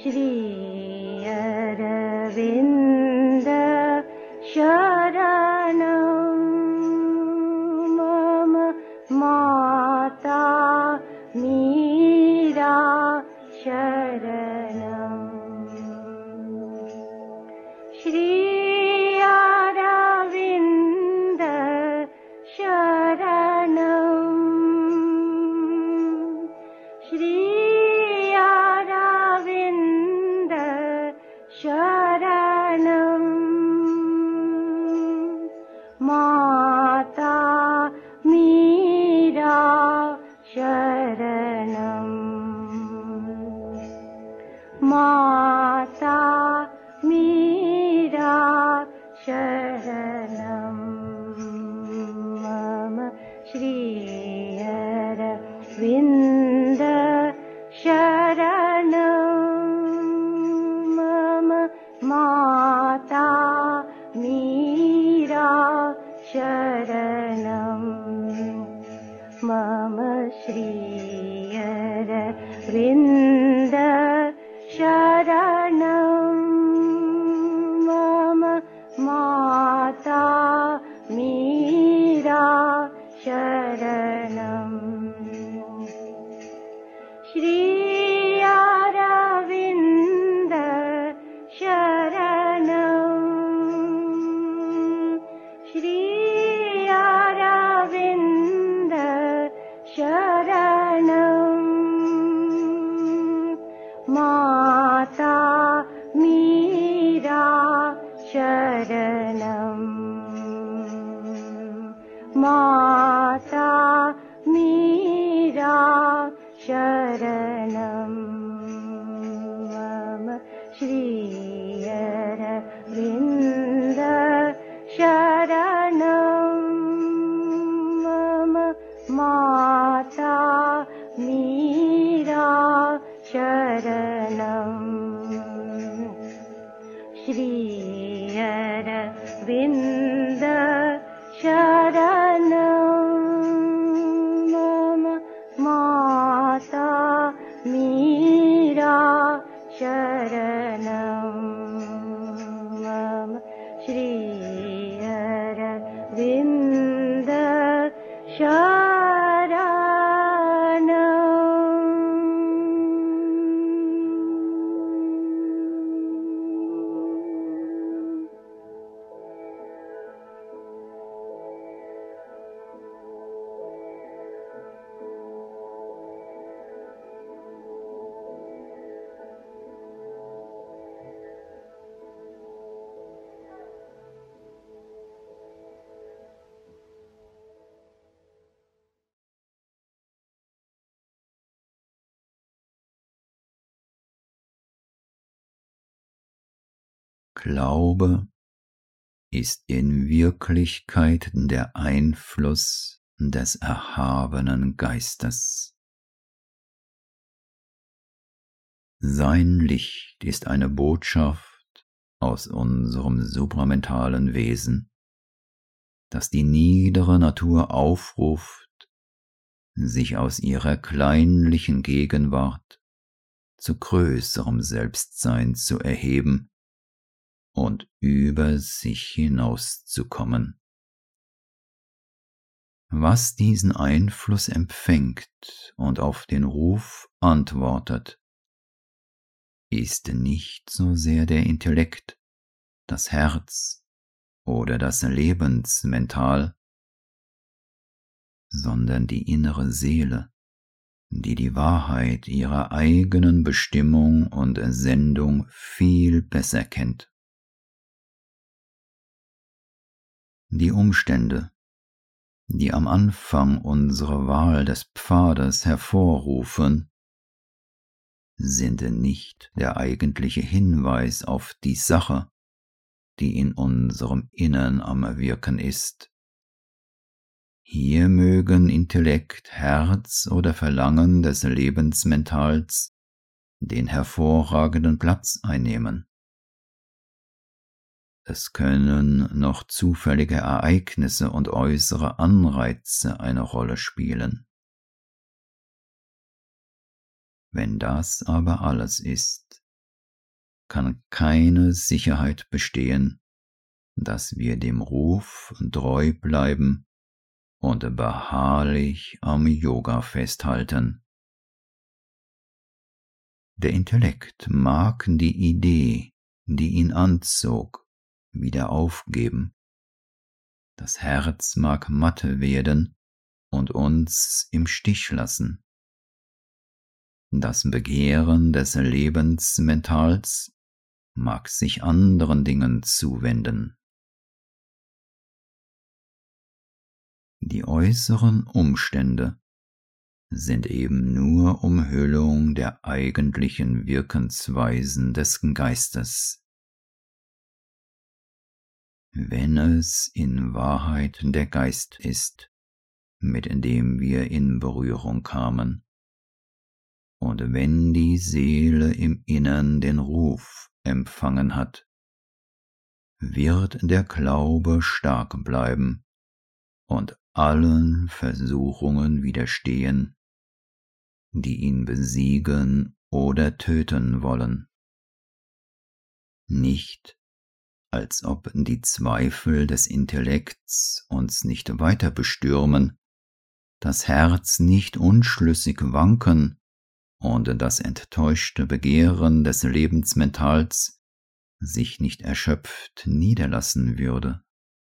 Shri Aravinda Sharanam Mama Mata Meera Sharanam Shri Aravinda Sharanam Shri Aravinda Sharanam Mata Meera Sharanam Mata Meera Sharanam Mama Shri Aravinda Sharanam Mama Mata Meera Sharanam Mama Shri Aravinda Sharanam Mama Mata Meera Sharanam Shri Aravinda Sharanam Shri Aravinda Sharanam Mata Meera Sharanam Mata Meera Sharanam Mama Shri Aravinda Sharanam Mama Mata Meera Sharanam Shri Aravinda Sharanam Mama Mata Meera Sharanam Mama Shri Aravinda Sharanam Glaube ist in Wirklichkeit der Einfluss des erhabenen Geistes. Sein Licht ist eine Botschaft aus unserem supramentalen Wesen, das die niedere Natur aufruft, sich aus ihrer kleinlichen Gegenwart zu größerem Selbstsein zu erheben und über sich hinauszukommen. Was diesen Einfluss empfängt und auf den Ruf antwortet, ist nicht so sehr der Intellekt, das Herz oder das Lebensmental, sondern die innere Seele, die die Wahrheit ihrer eigenen Bestimmung und Sendung viel besser kennt. Die Umstände, die am Anfang unsere Wahl des Pfades hervorrufen, sind nicht der eigentliche Hinweis auf die Sache, die in unserem Innern am Wirken ist. Hier mögen Intellekt, Herz oder Verlangen des Lebensmentals den hervorragenden Platz einnehmen. Es können noch zufällige Ereignisse und äußere Anreize eine Rolle spielen. Wenn das aber alles ist, kann keine Sicherheit bestehen, dass wir dem Ruf treu bleiben und beharrlich am Yoga festhalten. Der Intellekt mag die Idee, die ihn anzog, wieder aufgeben. Das Herz mag matt werden und uns im Stich lassen. Das Begehren des Lebensmentals mag sich anderen Dingen zuwenden. Die äußeren Umstände sind eben nur Umhüllung der eigentlichen Wirkensweisen des Geistes. Wenn es in Wahrheit der Geist ist, mit dem wir in Berührung kamen, und wenn die Seele im Innern den Ruf empfangen hat, wird der Glaube stark bleiben und allen Versuchungen widerstehen, die ihn besiegen oder töten wollen. Nicht, als ob die Zweifel des Intellekts uns nicht weiter bestürmen, das Herz nicht unschlüssig wanken und das enttäuschte Begehren des Lebensmentals sich nicht erschöpft niederlassen würde.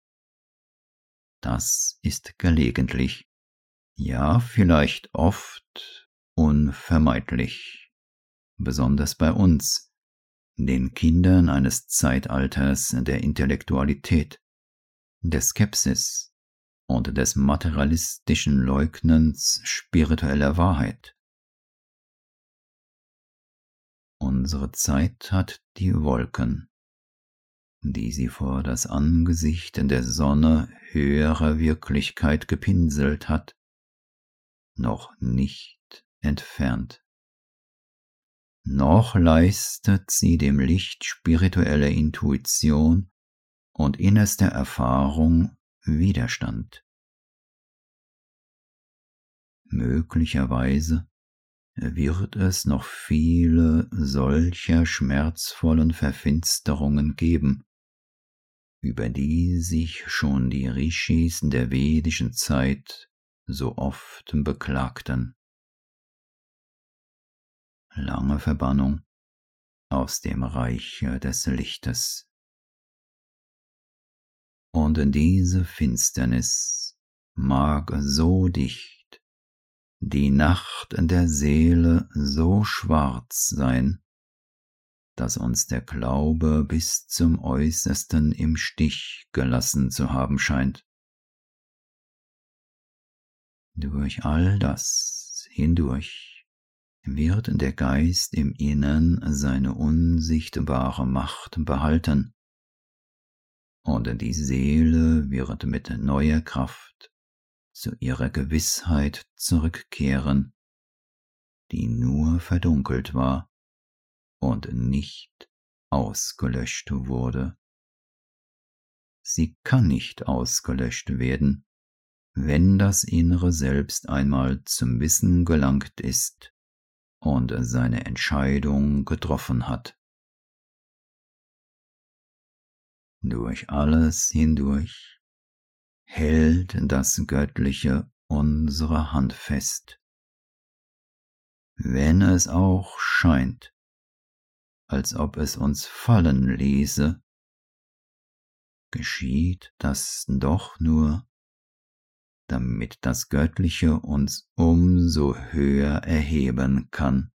Das ist gelegentlich, ja vielleicht oft unvermeidlich, besonders bei uns, den Kindern eines Zeitalters der Intellektualität, der Skepsis und des materialistischen Leugnens spiritueller Wahrheit. Unsere Zeit hat die Wolken, die sie vor das Angesicht der Sonne höherer Wirklichkeit gepinselt hat, noch nicht entfernt. Noch leistet sie dem Licht spiritueller Intuition und innerster Erfahrung Widerstand. Möglicherweise wird es noch viele solcher schmerzvollen Verfinsterungen geben, über die sich schon die Rishis der vedischen Zeit so oft beklagten. Lange Verbannung aus dem Reiche des Lichtes. Und diese Finsternis mag so dicht, die Nacht der Seele so schwarz sein, dass uns der Glaube bis zum Äußersten im Stich gelassen zu haben scheint. Durch all das hindurch wird der Geist im Innern seine unsichtbare Macht behalten, und die Seele wird mit neuer Kraft zu ihrer Gewissheit zurückkehren, die nur verdunkelt war und nicht ausgelöscht wurde. Sie kann nicht ausgelöscht werden, wenn das innere Selbst einmal zum Wissen gelangt ist und seine Entscheidung getroffen hat. Durch alles hindurch hält das Göttliche unsere Hand fest. Wenn es auch scheint, als ob es uns fallen ließe, geschieht das doch nur, damit das Göttliche uns umso höher erheben kann.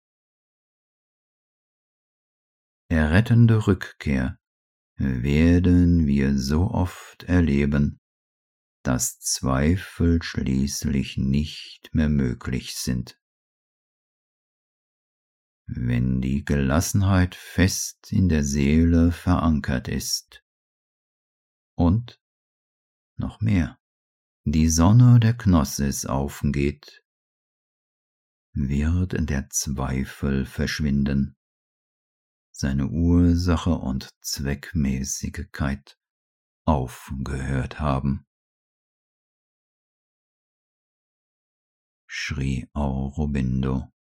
Errettende Rückkehr werden wir so oft erleben, dass Zweifel schließlich nicht mehr möglich sind. Wenn die Gelassenheit fest in der Seele verankert ist und, noch mehr, die Sonne der Gnosis aufgeht, wird der Zweifel verschwinden, seine Ursache und Zweckmäßigkeit aufgehört haben. Sri Aurobindo.